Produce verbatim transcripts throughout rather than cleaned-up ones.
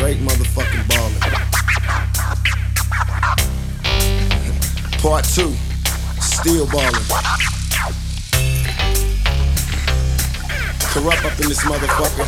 straight motherfucking ballin'. Part two, still ballin'. Corrupt up in this motherfucker.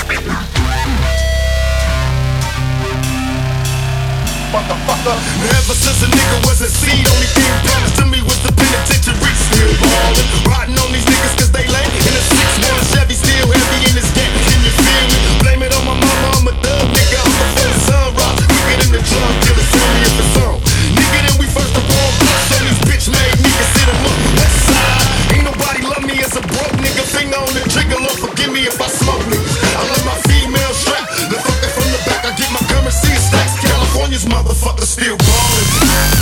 Motherfucker. Ever since a nigga was a seed, only thing promised to me was the penitentiary. Still ballin', riding on these niggas cause they lame. In a six one Chevy, still heavy in this game. Can you feel me? Blame it on my mama, I'm a thug nigga. I'm before the sun rise. We get in the drug dealers, tell me if it's on. Nigga, then we first of all bust on these bitch made niggas. Hit 'em up, west side. Ain't nobody love me as a broke nigga. Finger on the trigger, Lord forgive me if I smoke niggas. I love my female strap. The fucker from the back, I get my currency in stacks. California's motherfucker still ballin'.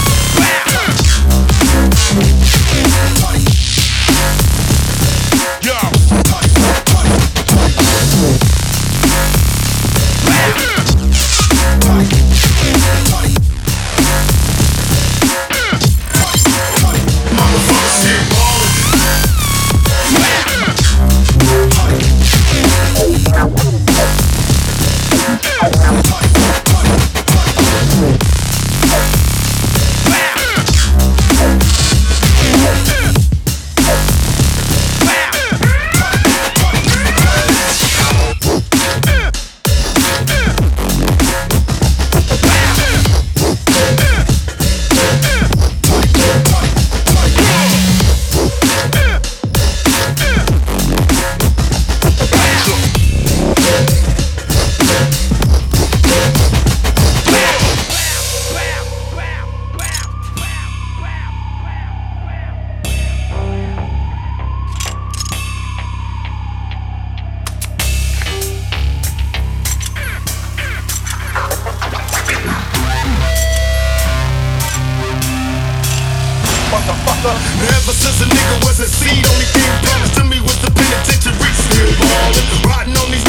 Ever since a nigga was a seed, only thing promised to me was the penitentiary. Still ballin', riding on these